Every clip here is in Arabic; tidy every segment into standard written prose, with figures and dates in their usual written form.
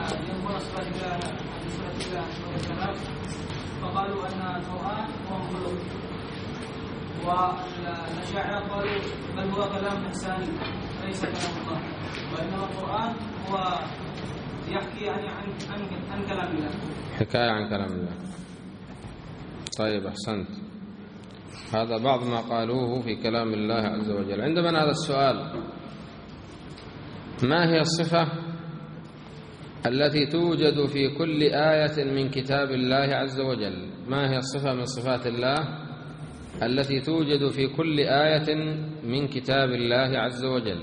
ينظر إلى صفة الله والكلام فقالوا أن القرآن هو مخلوق، والأشاعرة قالوا بل هو كلام إنساني ليس كلام الله، وإنما القرآن هو يحكي عن كلام الله، حكاية عن كلام الله. طيب أحسنت، هذا بعض ما قالوه في كلام الله عز وجل. عندما هذا السؤال: ما هي الصفة التي توجد في كل آية من كتاب الله عز وجل؟ ما هي الصفة من صفات الله التي توجد في كل آية من كتاب الله عز وجل؟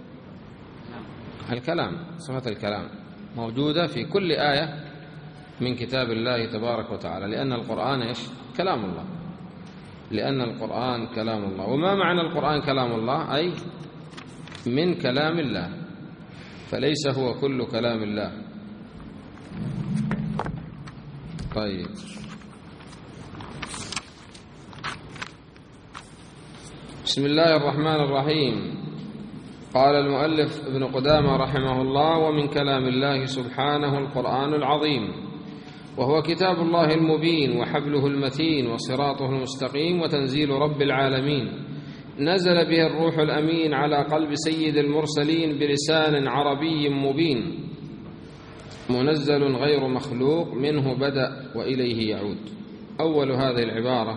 الكلام، صفة الكلام موجودة في كل آية من كتاب الله تبارك وتعالى، لأن القرآن كلام الله، لأن القرآن كلام الله. وما معنى القرآن كلام الله؟ أي من كلام الله، فليس هو كل كلام الله. طيب، بسم الله الرحمن الرحيم. قال المؤلف ابن قدامة رحمه الله: ومن كلام الله سبحانه القرآن العظيم، وهو كتاب الله المبين وحبله المتين وصراطه المستقيم وتنزيل رب العالمين، نزل به الروح الأمين على قلب سيد المرسلين بلسان عربي مبين، منزل غير مخلوق، منه بدأ وإليه يعود. أول هذه العبارة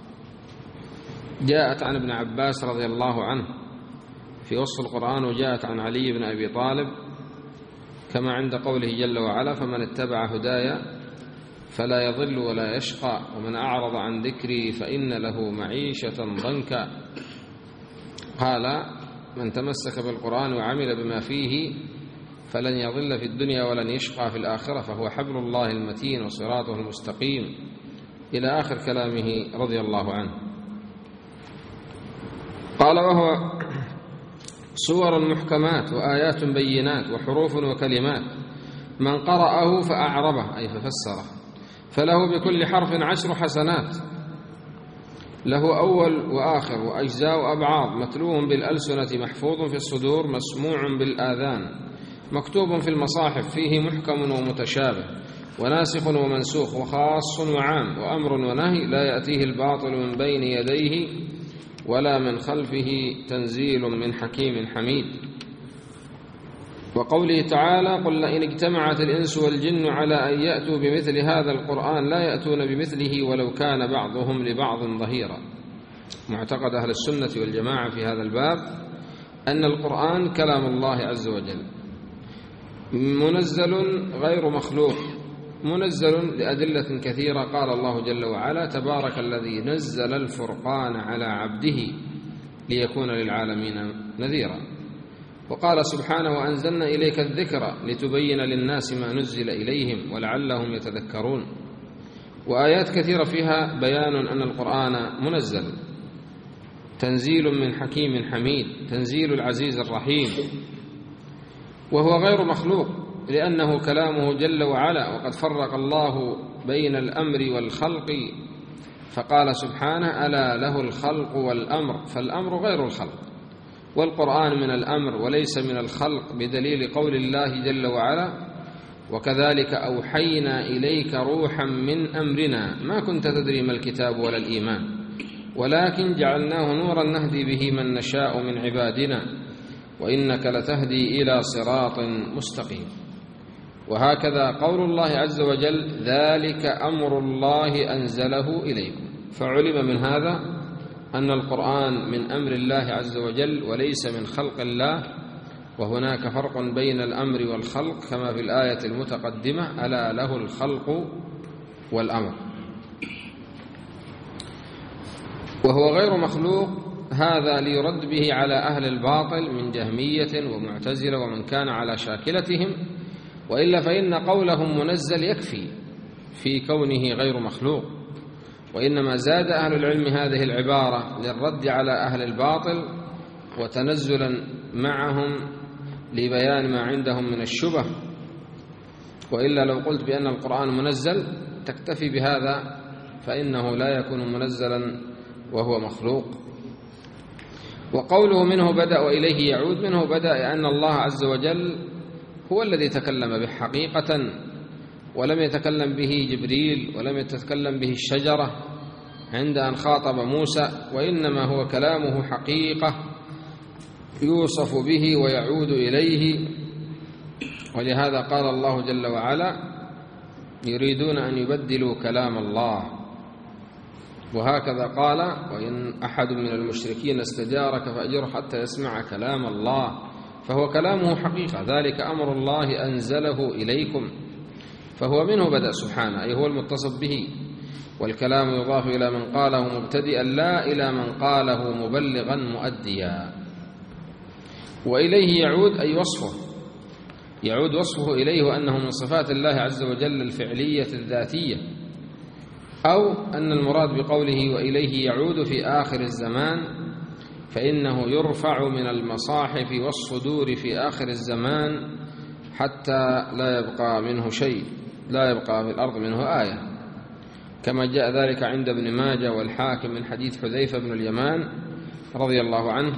جاءت عن ابن عباس رضي الله عنه في وصف القرآن، وجاءت عن علي بن أبي طالب كما عند قوله جل وعلا: فمن اتبع هدايا فلا يضل ولا يشقى، ومن أعرض عن ذكري فإن له معيشة ضنكا. قال: من تمسك بالقرآن وعمل بما فيه فلن يضل في الدنيا ولن يشقى في الآخرة، فهو حبل الله المتين وصراطه المستقيم، إلى آخر كلامه رضي الله عنه. قال: وهو صور محكمات وآيات بينات وحروف وكلمات، من قرأه فأعربه أي ففسره فله بكل حرف 10 حسنات، له أول وآخر وأجزاء وأبعاض، متلو بالألسنة محفوظ في الصدور مسموع بالآذان، مكتوب في المصاحف، فيه محكم ومتشابه وناسخ ومنسوخ وخاص وعام وأمر ونهي، لا يأتيه الباطل من بين يديه ولا من خلفه، تنزيل من حكيم حميد. وقوله تعالى: قل لئن اجتمعت الإنس والجن على أن يأتوا بمثل هذا القرآن لا يأتون بمثله ولو كان بعضهم لبعض ظهيرا. معتقد أهل السنة والجماعة في هذا الباب أن القرآن كلام الله عز وجل، منزل غير مخلوق، منزل لأدلة كثيرة. قال الله جل وعلا: تبارك الذي نزل الفرقان على عبده ليكون للعالمين نذيرا. وقال سبحانه: وأنزلنا إليك الذكر لتبين للناس ما نزل إليهم ولعلهم يتذكرون. وآيات كثيرة فيها بيان أن القرآن منزل، تنزيل من حكيم حميد، تنزيل العزيز الرحيم، وهو غير مخلوق لأنه كلامه جل وعلا. وقد فرق الله بين الأمر والخلق فقال سبحانه: ألا له الخلق والأمر، فالأمر غير الخلق، والقرآن من الأمر وليس من الخلق، بدليل قول الله جل وعلا: وكذلك أوحينا إليك روحا من أمرنا ما كنت تدري ما الكتاب ولا الإيمان ولكن جعلناه نورا نهدي به من نشاء من عبادنا وإنك لتهدي إلى صراط مستقيم. وهكذا قول الله عز وجل: ذلك أمر الله أنزله إليكم. فعلم من هذا أن القرآن من أمر الله عز وجل وليس من خلق الله، وهناك فرق بين الأمر والخلق كما في الآية المتقدمة: ألا له الخلق والأمر. وهو غير مخلوق، هذا ليرد به على أهل الباطل من جهمية ومعتزلة ومن كان على شاكلتهم، وإلا فإن قولهم منزل يكفي في كونه غير مخلوق. وإنما زاد أهل العلم هذه العبارة للرد على أهل الباطل وتنزلا معهم لبيان ما عندهم من الشبه. وإلا لو قلت بأن القرآن منزل تكتفي بهذا، فإنه لا يكون منزلا وهو مخلوق. وقوله منه بدأ وإليه يعود، منه بدأ أن الله عز وجل هو الذي تكلم به حقيقة، ولم يتكلم به جبريل، ولم يتكلم به الشجرة عند أن خاطب موسى، وإنما هو كلامه حقيقة يوصف به ويعود إليه. ولهذا قال الله جل وعلا: يريدون أن يبدلوا كلام الله. وهكذا قال: وإن أحد من المشركين استجارك فأجره حتى يسمع كلام الله. فهو كلامه حقيقة، ذلك أمر الله أنزله إليكم، فهو منه بدأ سبحانه، أي هو المتصف به. والكلام يضاف إلى من قاله مبتدئا لا إلى من قاله مبلغا مؤديا. وإليه يعود أي وصفه، يعود وصفه إليه، وأنه من صفات الله عز وجل الفعلية الذاتية، أو أن المراد بقوله وإليه يعود في آخر الزمان، فإنه يرفع من المصاحف والصدور في آخر الزمان حتى لا يبقى منه شيء، لا يبقى في الأرض منه آية، كما جاء ذلك عند ابن ماجه والحاكم من حديث حذيفة بن اليمان رضي الله عنه،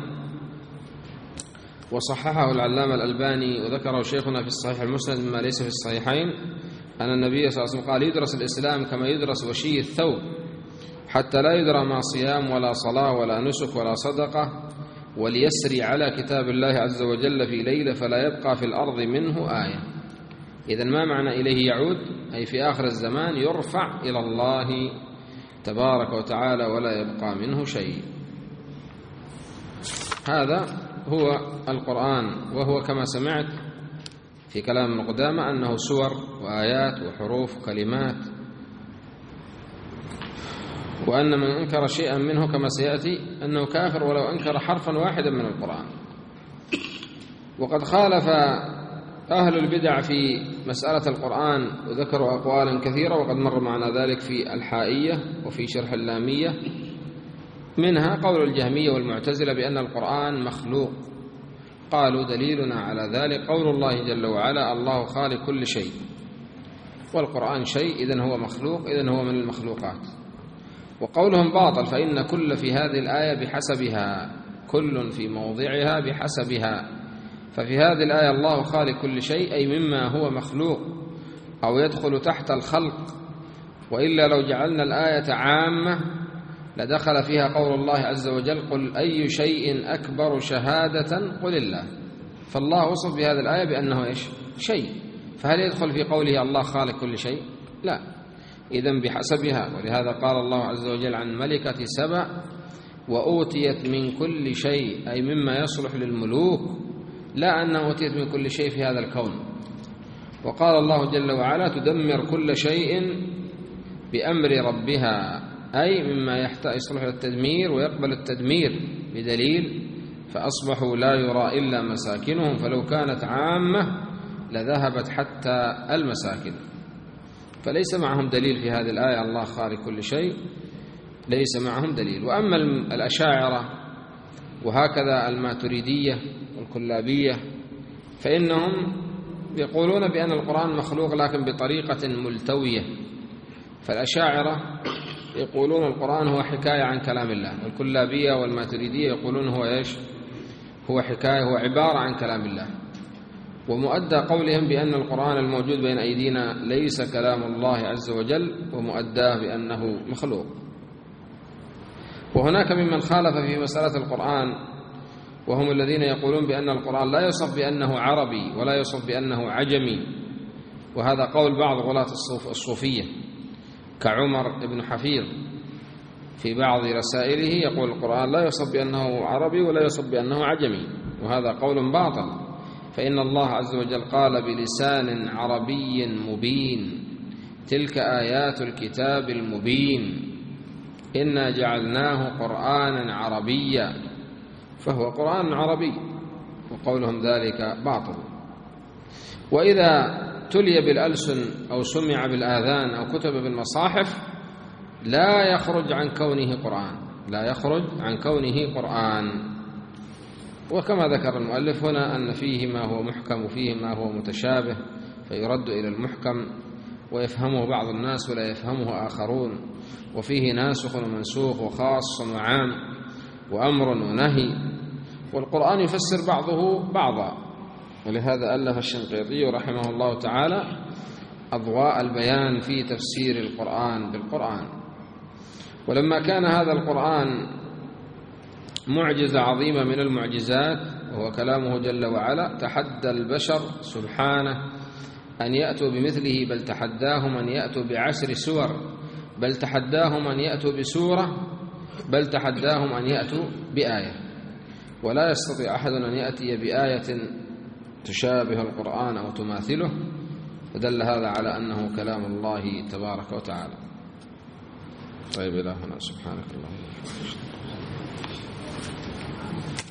وصححه العلامة الألباني، وذكره شيخنا في الصحيح المسند مما ليس في الصحيحين، أن النبي صلى الله عليه وسلم قال: يدرس الإسلام كما يدرس وشي الثوب، حتى لا يدرى ما صيام ولا صلاة ولا نسك ولا صدقة، وليسري على كتاب الله عز وجل في ليلة فلا يبقى في الأرض منه آية. إذن ما معنى إليه يعود؟ أي في آخر الزمان يرفع إلى الله تبارك وتعالى ولا يبقى منه شيء. هذا هو القرآن، وهو كما سمعت في كلام ابن قدامة أنه سور وآيات وحروف وكلمات، وأن من أنكر شيئا منه كما سيأتي أنه كافر ولو أنكر حرفا واحدا من القرآن. وقد خالف أهل البدع في مسألة القرآن وذكروا أقوالا كثيرة، وقد مر معنا ذلك في الحائية وفي شرح اللامية، منها قول الجهمية والمعتزلة بأن القرآن مخلوق. قالوا: دليلنا على ذلك قول الله جل وعلا: الله خالق كل شيء، والقرآن شيء، إذن هو مخلوق، إذن هو من المخلوقات. وقولهم باطل، فإن كل في هذه الآية بحسبها، كل في موضعها بحسبها. ففي هذه الآية الله خالق كل شيء، أي مما هو مخلوق أو يدخل تحت الخلق، وإلا لو جعلنا الآية عامة لدخل فيها قول الله عز وجل: قل أي شيء أكبر شهادة قل الله. فالله وصف بهذه الآية بأنه إيش؟ شيء، فهل يدخل في قوله الله خالق كل شيء؟ لا، إذن بحسبها. ولهذا قال الله عز وجل عن ملكة سبأ: وأوتيت من كل شيء، أي مما يصلح للملوك، لا أنها أوتيت من كل شيء في هذا الكون. وقال الله جل وعلا: تدمر كل شيء بأمر ربها، أي مما يصلح للتدمير ويقبل التدمير، بدليل: فأصبحوا لا يرى إلا مساكنهم، فلو كانت عامة لذهبت حتى المساكن. فليس معهم دليل في هذه الآية الله خالق كل شيء، ليس معهم دليل. وأما الأشاعرة وهكذا الماتريدية والكلابية فإنهم يقولون بأن القرآن مخلوق لكن بطريقة ملتوية. فالأشاعرة يقولون القرآن هو حكاية عن كلام الله، والكلابية والماتريدية يقولون هو إيش؟ هو حكاية، هو عبارة عن كلام الله. ومؤدى قولهم بأن القرآن الموجود بين أيدينا ليس كلام الله عز وجل، ومؤداه بأنه مخلوق. وهناك ممن خالف في مسألة القرآن، وهم الذين يقولون بأن القرآن لا يوصف بأنه عربي ولا يوصف بأنه عجمي، وهذا قول بعض غلاة الصوفية كعمر بن حفيظ في بعض رسائله، يقول القرآن لا يوصف بأنه عربي ولا يوصف بأنه عجمي، وهذا قول باطل. فإن الله عز وجل قال بلسان عربي مبين: تلك آيات الكتاب المبين، إنا جعلناه قرآنا عربيا، فهو قرآن عربي، وقولهم ذلك باطل. وإذا تلي بالألسن أو سمع بالآذان أو كتب بالمصاحف لا يخرج عن كونه قرآن، لا يخرج عن كونه قرآن. وكما ذكر المؤلف هنا أن فيه ما هو محكم وفيه ما هو متشابه، فيرد إلى المحكم ويفهمه بعض الناس ولا يفهمه آخرون، وفيه ناسخ ومنسوخ وخاص وعام وأمر ونهي، والقرآن يفسر بعضه بعضا، ولهذا ألف الشنقيطي رحمه الله تعالى أضواء البيان في تفسير القرآن بالقرآن. ولما كان هذا القرآن معجزة عظيمة من المعجزات وهو كلامه جل وعلا، تحدى البشر سبحانه أن يأتوا بمثله، بل تحداهم أن يأتوا بعشر سور، بل تحداهم أن يأتوا بسورة، بل تحداهم أن يأتوا بآية. ولا يستطيع أحد أن يأتي بآية تشابه القرآن أو تماثله، فدل هذا على أنه كلام الله تبارك وتعالى. طيب إلى هنا، سبحانك اللهم وبحمدك.